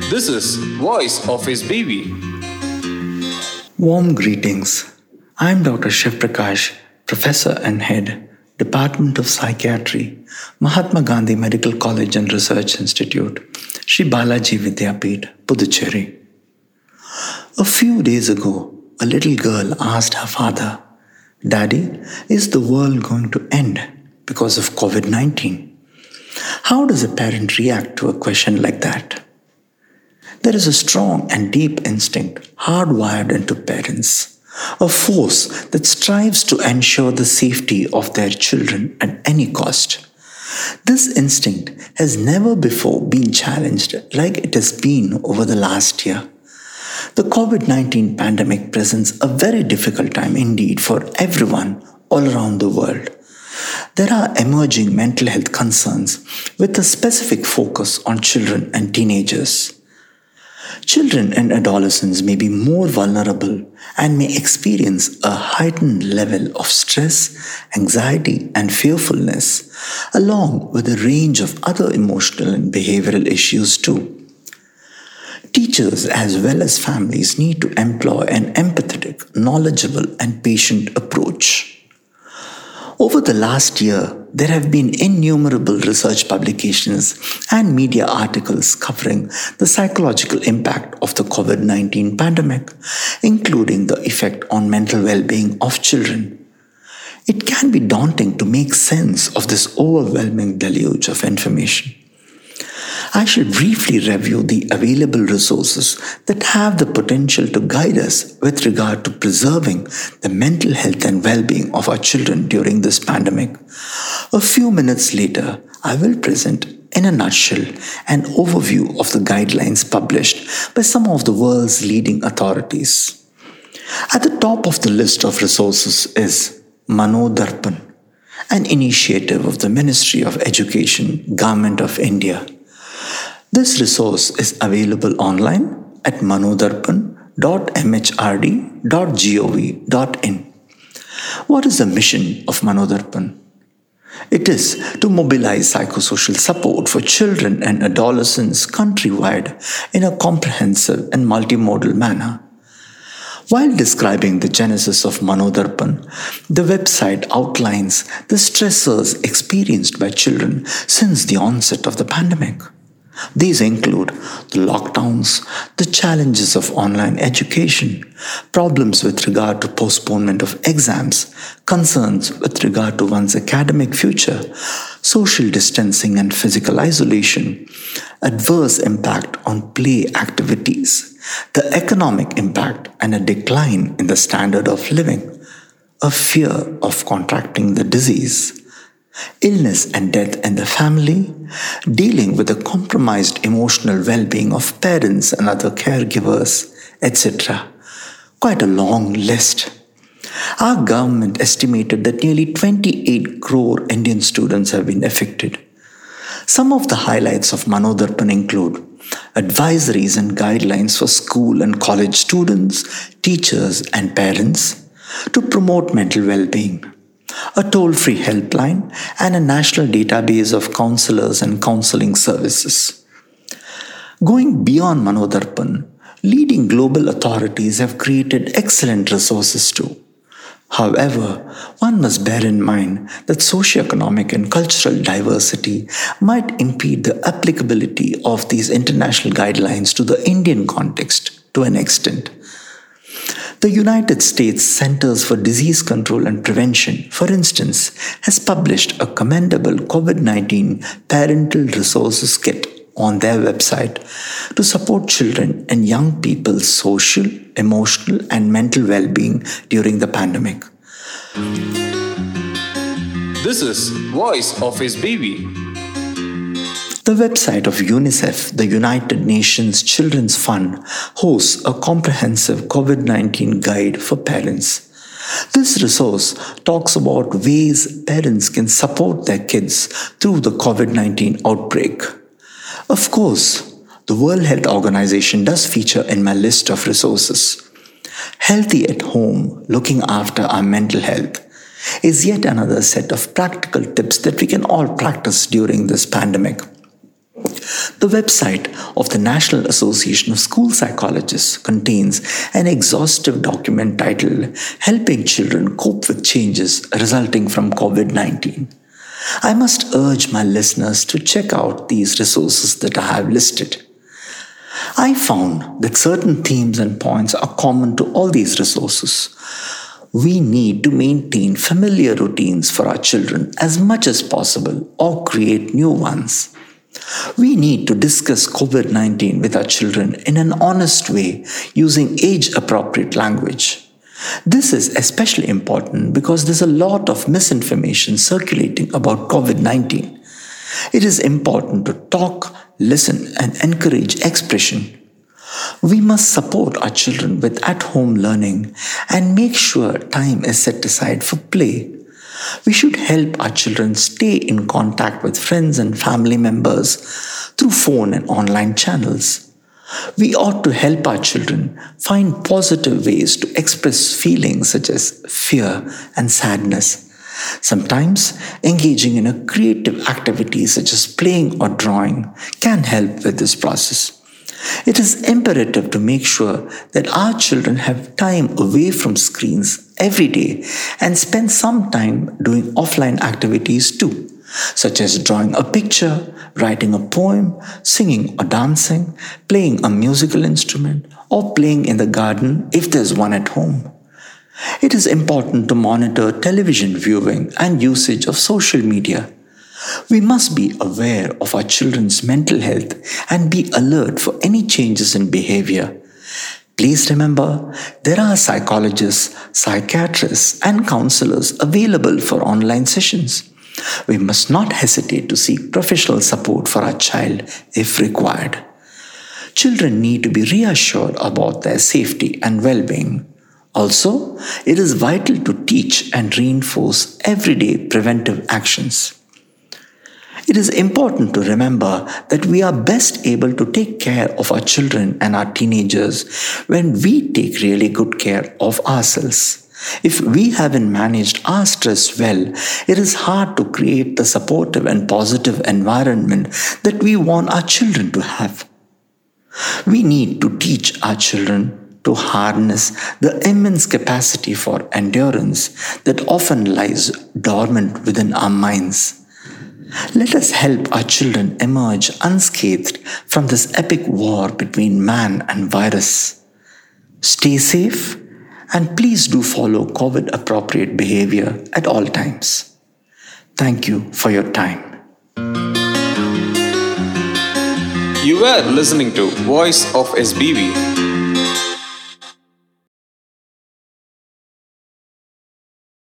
This is Voice of His Baby. Warm greetings. I'm Dr. Shiv Prakash, Professor and Head, Department of Psychiatry, Mahatma Gandhi Medical College and Research Institute, Shri Balaji Vidyapeeth, Puducherry. A few days ago, a little girl asked her father, "Daddy, is the world going to end because of COVID-19? How does a parent react to a question like that?" There is a strong and deep instinct hardwired into parents, a force that strives to ensure the safety of their children at any cost. This instinct has never before been challenged like it has been over the last year. The COVID-19 pandemic presents a very difficult time indeed for everyone all around the world. There are emerging mental health concerns with a specific focus on children and teenagers. Children and adolescents may be more vulnerable and may experience a heightened level of stress, anxiety, and fearfulness, along with a range of other emotional and behavioral issues too. Teachers as well as families need to employ an empathetic, knowledgeable, and patient approach. Over the last year, there have been innumerable research publications and media articles covering the psychological impact of the COVID-19 pandemic, including the effect on mental well-being of children. It can be daunting to make sense of this overwhelming deluge of information. I shall briefly review the available resources that have the potential to guide us with regard to preserving the mental health and well-being of our children during this pandemic. A few minutes later, I will present in a nutshell an overview of the guidelines published by some of the world's leading authorities. At the top of the list of resources is Manodarpan, an initiative of the Ministry of Education, Government of India. This resource is available online at manodarpan.mhrd.gov.in. What is the mission of Manodarpan? It is to mobilize psychosocial support for children and adolescents countrywide in a comprehensive and multimodal manner. While describing the genesis of Manodarpan, the website outlines the stressors experienced by children since the onset of the pandemic. These include the lockdowns, the challenges of online education, problems with regard to postponement of exams, concerns with regard to one's academic future, social distancing and physical isolation, adverse impact on play activities, the economic impact and a decline in the standard of living, a fear of contracting the disease, illness and death in the family, dealing with the compromised emotional well-being of parents and other caregivers, etc. Quite a long list. Our government estimated that nearly 28 crore Indian students have been affected. Some of the highlights of Manodarpan include advisories and guidelines for school and college students, teachers and parents to promote mental well-being, a toll-free helpline, and a national database of counselors and counseling services. Going beyond Manodarpan, leading global authorities have created excellent resources too. However, one must bear in mind that socioeconomic and cultural diversity might impede the applicability of these international guidelines to the Indian context to an extent. The United States Centers for Disease Control and Prevention, for instance, has published a commendable COVID-19 parental resources kit on their website to support children and young people's social, emotional, and mental well-being during the pandemic. This is Voice of His Baby. The website of UNICEF, the United Nations Children's Fund, hosts a comprehensive COVID-19 guide for parents. This resource talks about ways parents can support their kids through the COVID-19 outbreak. Of course, the World Health Organization does feature in my list of resources. Healthy at home, looking after our mental health, is yet another set of practical tips that we can all practice during this pandemic. The website of the National Association of School Psychologists contains an exhaustive document titled Helping Children Cope with Changes Resulting from COVID 19. I must urge my listeners to check out these resources that I have listed. I found that certain themes and points are common to all these resources. We need to maintain familiar routines for our children as much as possible or create new ones. We need to discuss COVID 19 with our children in an honest way using age appropriate language. This is especially important because there's a lot of misinformation circulating about COVID 19. It is important to talk, listen, and encourage expression. We must support our children with at home learning and make sure time is set aside for play. We should help our children stay in contact with friends and family members through phone and online channels. We ought to help our children find positive ways to express feelings such as fear and sadness. Sometimes engaging in a creative activity such as playing or drawing can help with this process. It is imperative to make sure that our children have time away from screens every day and spend some time doing offline activities too, such as drawing a picture, writing a poem, singing or dancing, playing a musical instrument, or playing in the garden if there's one at home. It is important to monitor television viewing and usage of social media. We must be aware of our children's mental health and be alert for any changes in behavior. Please remember, there are psychologists, psychiatrists, and counselors available for online sessions. We must not hesitate to seek professional support for our child if required. Children need to be reassured about their safety and well-being. Also, it is vital to teach and reinforce everyday preventive actions. It is important to remember that we are best able to take care of our children and our teenagers when we take really good care of ourselves. If we haven't managed our stress well, it is hard to create the supportive and positive environment that we want our children to have. We need to teach our children to harness the immense capacity for endurance that often lies dormant within our minds. Let us help our children emerge unscathed from this epic war between man and virus. Stay safe and please do follow COVID appropriate behavior at all times. Thank you for your time. You were listening to Voice of SBB.